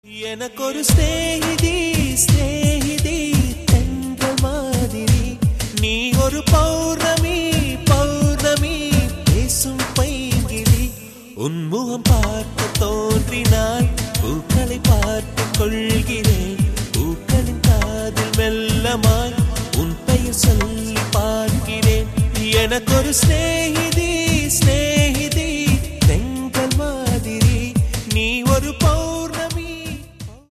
எனக்கொரு ஸ்நேகிதி ஸ்நேகிதி தென்றல் மாதிரி, நீ ஒரு பௌர்ணமி பௌர்ணமி பேசும் பைங்கிளி. உன்முகம் பார்க்க தோன்றினாய், பூக்களை பார்த்து கொள்கிறேன். பூக்களின் காதில் மெல்லமாய் உன் பெயர் சொல்லி பார்க்கிறேன். எனக்கொரு ஸ்நேகிதி